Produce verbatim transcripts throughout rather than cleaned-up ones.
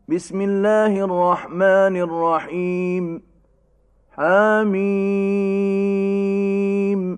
بسم الله الرحمن الرحيم. حميم.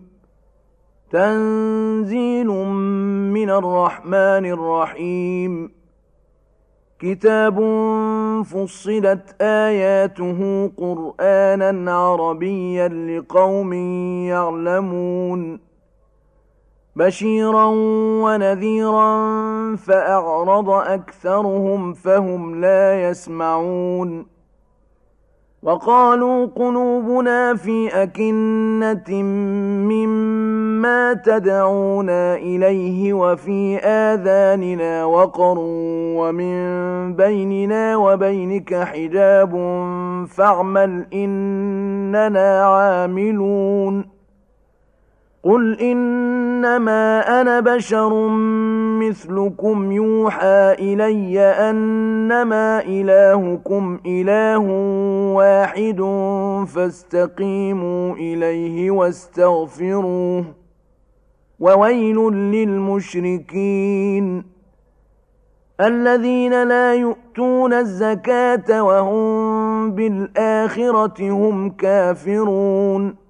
تنزيل من الرحمن الرحيم. كتاب فصلت آياته قرآنا عربيا لقوم يعلمون بشيرا ونذيرا فأعرض أكثرهم فهم لا يسمعون وقالوا قلوبنا في أكنة مما تدعونا إليه وفي آذاننا وقر ومن بيننا وبينك حجاب فاعمل إننا عاملون قل إنما أنا بشر مثلكم يوحى إلي أنما إلهكم إله واحد فاستقيموا إليه واستغفروه وويل للمشركين الذين لا يؤتون الزكاة وهم بالآخرة هم كافرون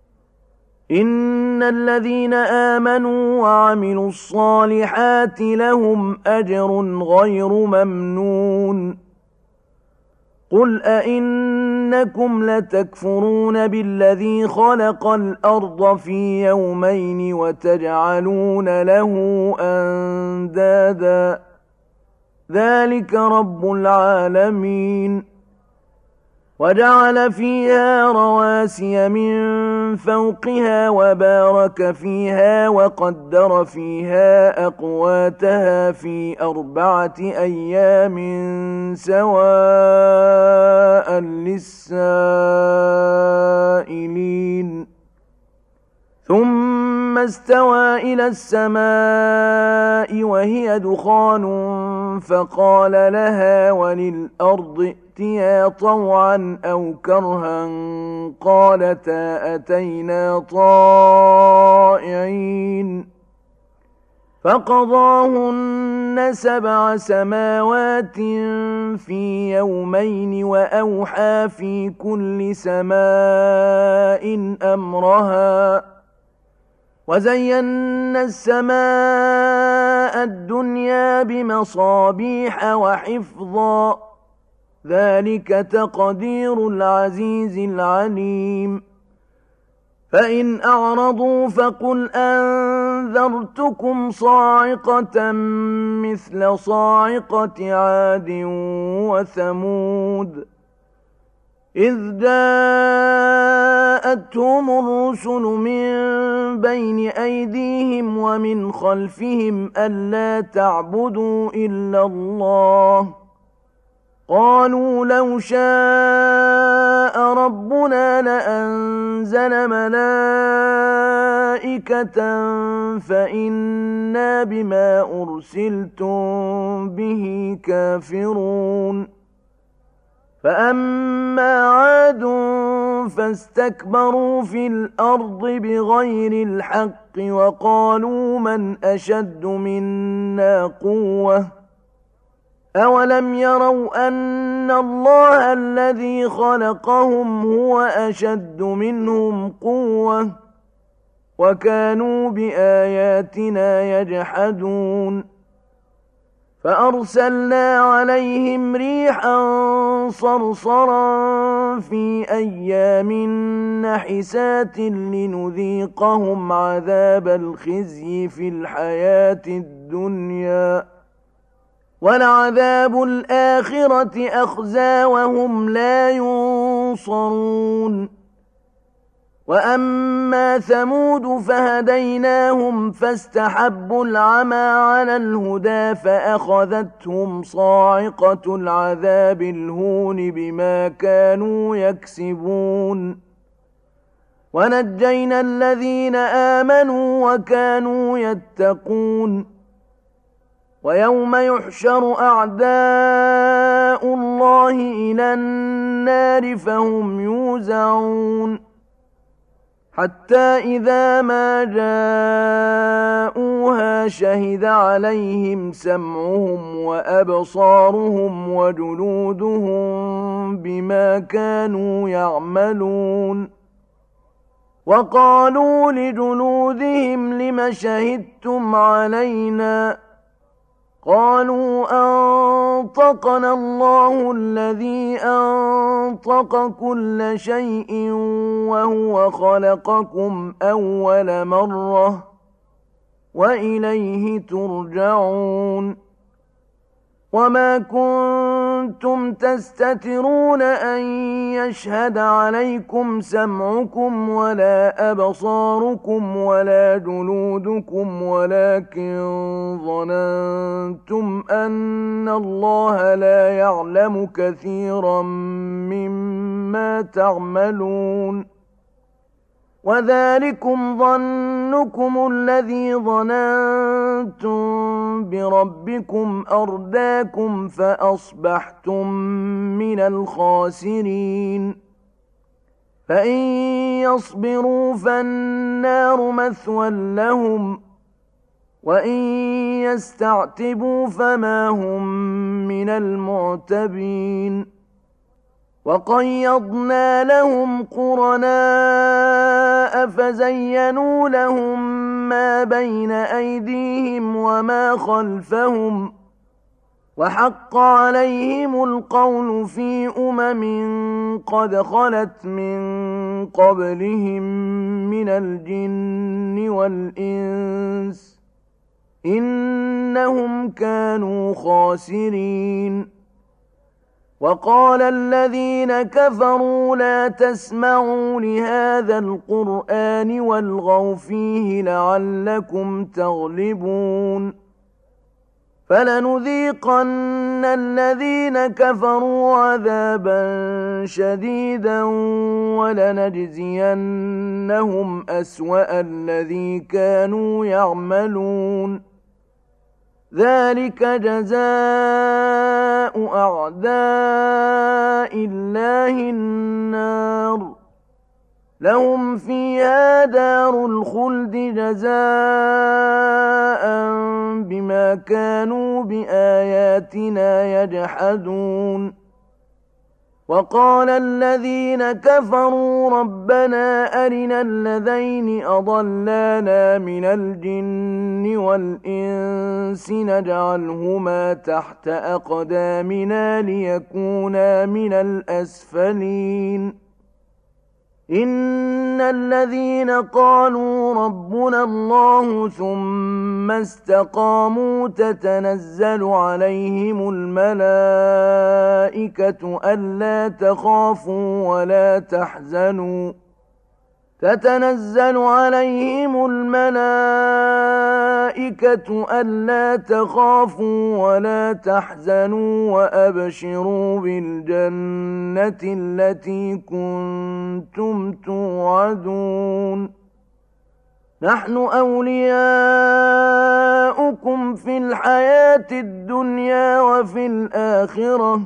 إن الذين آمنوا وعملوا الصالحات لهم أجر غير ممنون قل أئنكم لتكفرون بالذي خلق الأرض في يومين وتجعلون له أندادا ذلك رب العالمين وجعل فيها رواسي من فوقها وبارك فيها وقدر فيها أقواتها في أربعة أيام سواء للسائلين ثم استوى إلى السماء وهي دخان فقال لها وللأرض ائتيا طوعا أو كرها قالتا أتينا طائعين فقضاهن سبع سماوات في يومين وأوحى في كل سماء أمرها وزينا السماء الدنيا بمصابيح وحفظا ذلك تقدير العزيز العليم فإن أعرضوا فقل أنذرتكم صاعقة مثل صاعقة عاد وثمود إذ جاءتهم الرسل من بين أيديهم ومن خلفهم ألا تعبدوا إلا الله قالوا لو شاء ربنا لأنزل ملائكة فإنا بما أرسلتم به كافرون فأما عاد فاستكبروا في الأرض بغير الحق وقالوا من أشد منا قوة أولم يروا أن الله الذي خلقهم هو أشد منهم قوة وكانوا بآياتنا يجحدون فأرسلنا عليهم ريحا صرصرا في أيام نحسات لنذيقهم عذاب الخزي في الحياة الدنيا ولعذاب الآخرة أخزى وهم لا ينصرون وأما ثمود فهديناهم فاستحبوا العمى على الهدى فأخذتهم صاعقة العذاب الهون بما كانوا يكسبون ونجينا الذين آمنوا وكانوا يتقون ويوم يحشر أعداء الله إلى النار فهم يوزعون حتى إذا ما جاءوا يتلوها شهد عليهم سمعهم وأبصارهم وجلودهم بما كانوا يعملون وقالوا لجلودهم لم شهدتم علينا قالوا أنطقنا الله الذي أنطق كل شيء وهو خلقكم أول مرة وإليه ترجعون وما كنتم تستترون أن يشهد عليكم سمعكم ولا أبصاركم ولا جلودكم ولكن ظننتم أن الله لا يعلم كثيرا مما تعملون وذلكم ظنكم الذي ظننتم بربكم أرداكم فأصبحتم من الخاسرين فإن يصبروا فالنار مثوى لهم وإن يستعتبوا فما هم من المعتبين وقيضنا لهم قرناء فزينوا لهم ما بين أيديهم وما خلفهم وحق عليهم القول في أمم قد خلت من قبلهم من الجن والإنس إنهم كانوا خاسرين وقال الذين كفروا لا تسمعوا لهذا القرآن والغوا فيه لعلكم تغلبون فلنذيقن الذين كفروا عذابا شديدا ولنجزينهم أسوأ الذي كانوا يعملون ذلك جزاء أعداء الله النار لهم فيها دار الخلد جزاء بما كانوا بآياتنا يجحدون وقال الذين كفروا ربنا أرنا الذين أضلانا من الجن والإنس نجعلهما تحت أقدامنا ليكونا من الأسفلين إن الذين قالوا ربنا الله ثم استقاموا تتنزل عليهم الملائكة ألا تخافوا ولا تحزنوا تتنزل عليهم الملائكة ألا تخافوا ولا تحزنوا وأبشروا بالجنة التي كنتم توعدون نحن أولياؤكم في الحياة الدنيا وفي الآخرة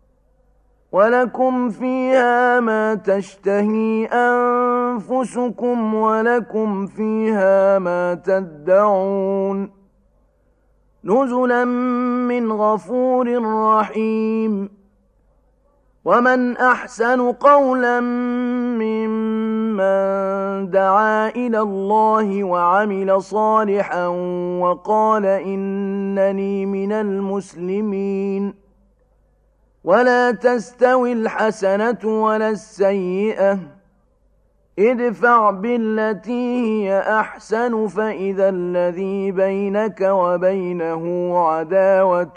ولكم فيها ما تشتهي أنفسكم ولكم فيها ما تدعون نزلا من غفور رحيم ومن أحسن قولا ممن دعا إلى الله وعمل صالحا وقال إنني من المسلمين ولا تستوي الحسنة ولا السيئة ادفع بالتي هي أحسن فإذا الذي بينك وبينه عداوة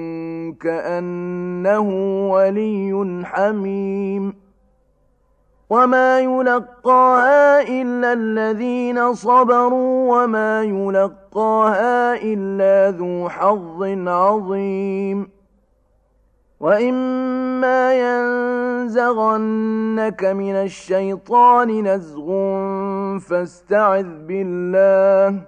كأنه ولي حميم وما يلقاها إلا الذين صبروا وما يلقاها إلا ذو حظ عظيم وإما ينزغنك من الشيطان نزغ فاستعذ بالله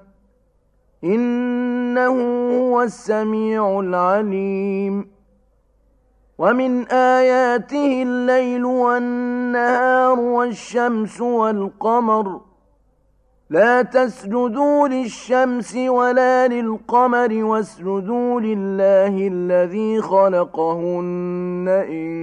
إنه هو السميع العليم ومن آياته الليل والنهار والشمس والقمر لا تسجدوا للشمس ولا للقمر واسجدوا لله الذي خلقهن إن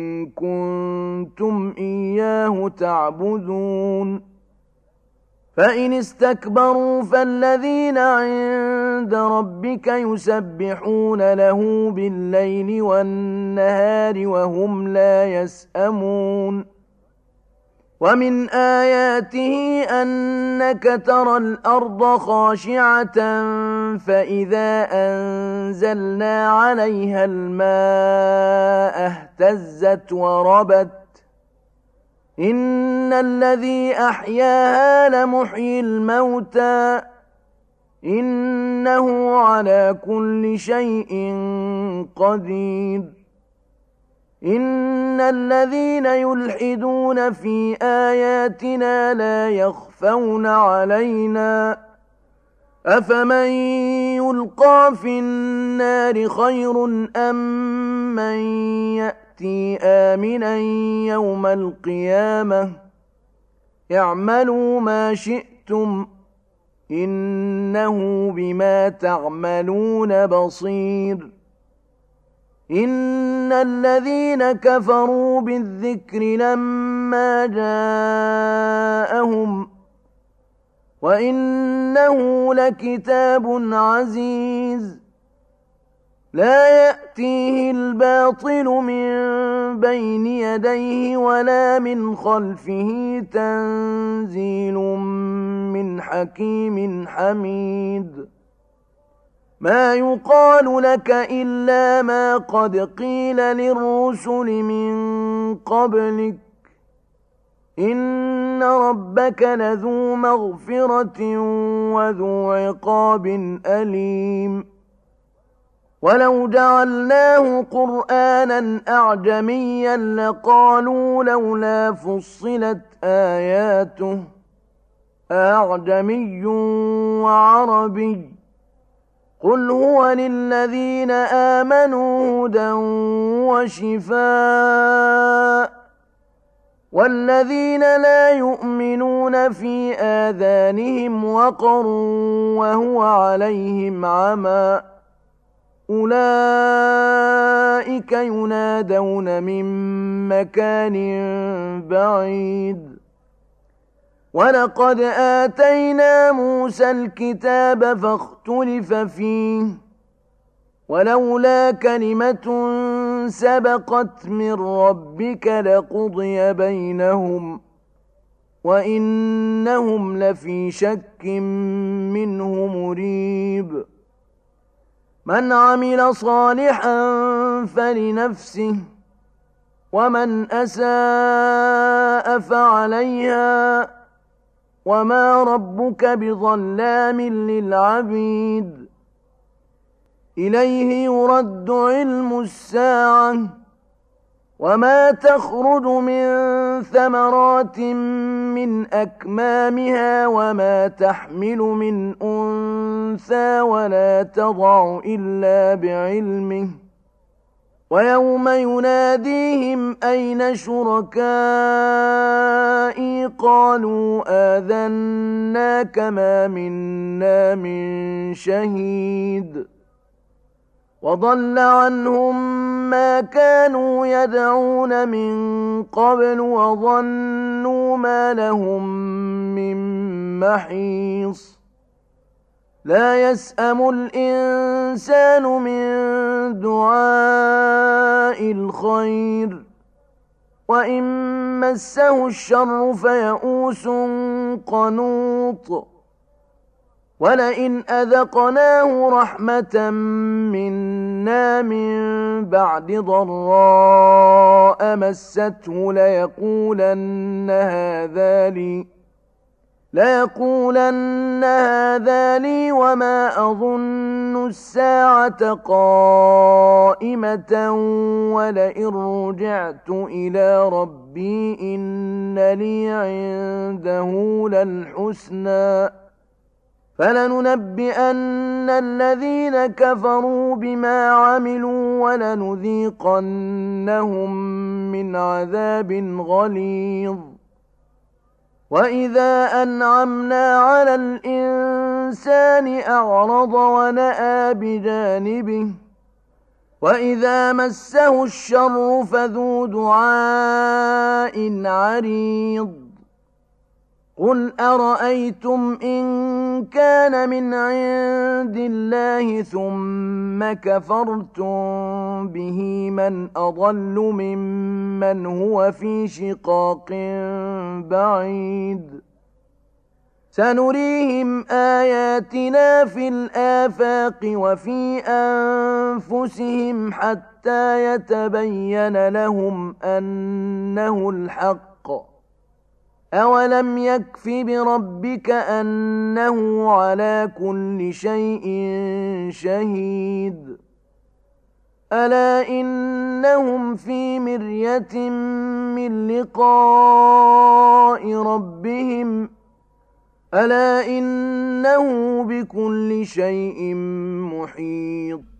كنتم إياه تعبدون فإن استكبروا فالذين عند ربك يسبحون له بالليل والنهار وهم لا يسأمون ومن آياته أنك ترى الأرض خاشعة فإذا أنزلنا عليها الماء اهتزت وربت إن الذي أحياها لمحيي الموتى إنه على كل شيء قدير إن الذين يلحدون في آياتنا لا يخفون علينا أفمن يلقى في النار خير أم من يأتي آمنا يوم القيامة اعملوا ما شئتم إنه بما تعملون بصير إن الذين كفروا بالذكر لما جاءهم وإنه لكتاب عزيز لا يأتيه الباطل من بين يديه ولا من خلفه تنزيل من حكيم حميد ما يقال لك إلا ما قد قيل للرسل من قبلك إن ربك لذو مغفرة وذو عقاب أليم ولو جعلناه قرآنا أعجميا لقالوا لولا فصلت آياته أعجمي وعربي قل هو للذين آمنوا هدى وشفاء والذين لا يؤمنون في آذانهم وقر وهو عليهم عمى أولئك ينادون من مكان بعيد ولقد آتينا موسى الكتاب فاختلف فيه ولولا كلمة سبقت من ربك لقضي بينهم وإنهم لفي شك منه مريب من عمل صالحا فلنفسه ومن أساء فعليها وما ربك بظلام للعبيد إليه يرد علم الساعة وما تخرج من ثمرات من أكمامها وما تحمل من أنثى ولا تضع إلا بعلمه ويوم يناديهم أين شركائي قالوا آذناك ما منا من شهيد وضل عنهم ما كانوا يدعون من قبل وظنوا ما لهم من محيص لا يسأم الإنسان من دعاء الخير وإن مسه الشر فيئوس قنوط ولئن أذقناه رحمة منا من بعد ضراء مسته ليقولن هذا لي ليقولن هذا لي وما أظن الساعة قائمة ولئن رجعت إلى ربي إن لي عنده للحسنى فلننبئن الذين كفروا بما عملوا ولنذيقنهم من عذاب غليظ وإذا أنعمنا على الإنسان أعرض ونأى بجانبه وإذا مسه الشر فذو دعاء عريض قل أرأيتم إن كان من عند الله ثم كفرتم به من أضل ممن هو في شقاق بعيد سنريهم آياتنا في الآفاق وفي أنفسهم حتى يتبين لهم أنه الحق أولم يكف بربك أنه على كل شيء شهيد ألا إنهم في مرية من لقاء ربهم ألا إنه بكل شيء محيط